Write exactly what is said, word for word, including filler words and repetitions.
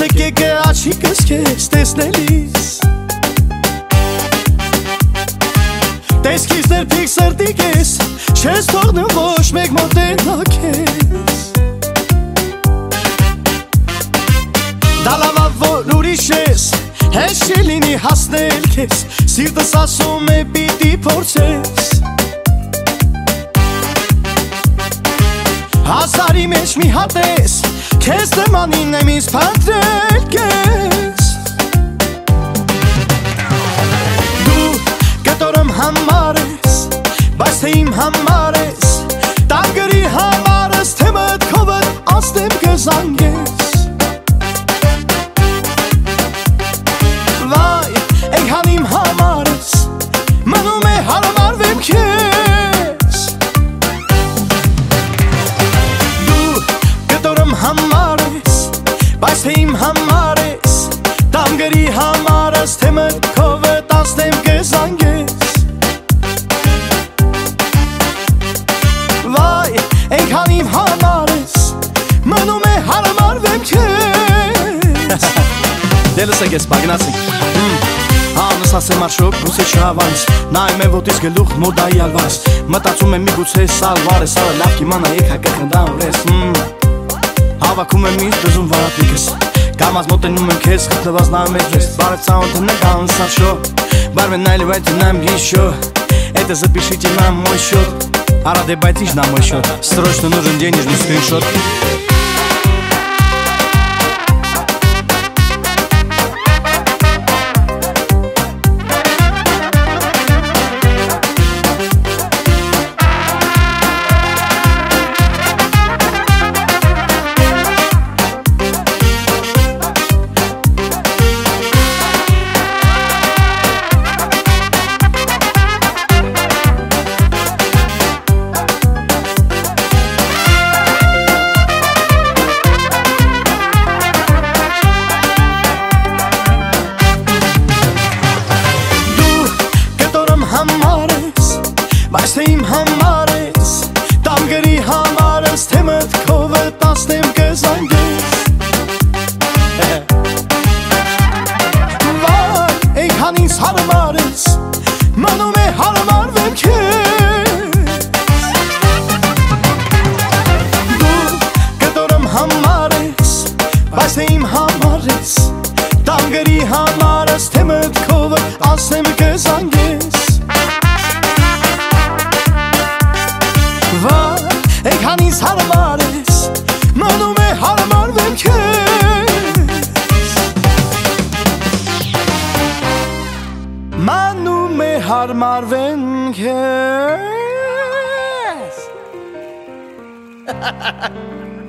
Տեսեք եկե աչիկս քեզ տեսնելիս Տեսքից ներփիկ սրտի կես Չես թողնում ոչ մեկ մոտենա քեզ Դա լավա որ ուրիշ ես Հեշ չի լինի հասնել քեզ Սիրտս ասում է պիտի փորձես Հազարի մեջ մի հատ ես Քեզ դմանին եմ ինձ փնտրել կես Դու կտորում համար ես Բայց թե իմ համար ես Տան գրի համարս Թե մտքովդ ասնեմ կզանգես Վայ, էնքան իմ համար ես Մնում է հարմարվեմ քեզ Համար ես, բայց թե իմ համար ես Տամ գրի համար ես, թե մտքովդ ասնեմ կզանգես Վայ, էնքան իմ համար ես Մնում է հարմարվեմ քեզ Դե լսեք ես, բագնացիկ Անս ասեմ արշոք, գուցե չհավանս Նայում է ոտից գլուխ, մոդայի ալվաս Մտածում եմ մի գուցե սալվար է Սալը լավ կիմանա եկ հակը խնդան վրես Հավաքում եմ ինձ դզում վարատիկս Կամազ մոտենում եմ քեզ, խտլված նայում եք ես Բարև ծանոթ եմ նկան սաշո Բարվեն այլև այդ նայմ գիշո Это запишите на мой счет А рады байтиш на мой счет Срочно нужен денежный скриншот Բայց թե իմ համար ես Տամ գրի համար ես Թե մտքովդ ասնեմ կզանգես Վայ, էնքան ինձ հարմար ես Մնում է հարմարվեմ քեզ Դու կտորում համար ես Բայց թե իմ համար ես Տամ գրի համար ես Թե մտքովդ ասնեմ կզանգես Էնքան ինձ հարմար ես Մնում է հարմարվեմ քեզ Մնում է հարմարվեմ քեզ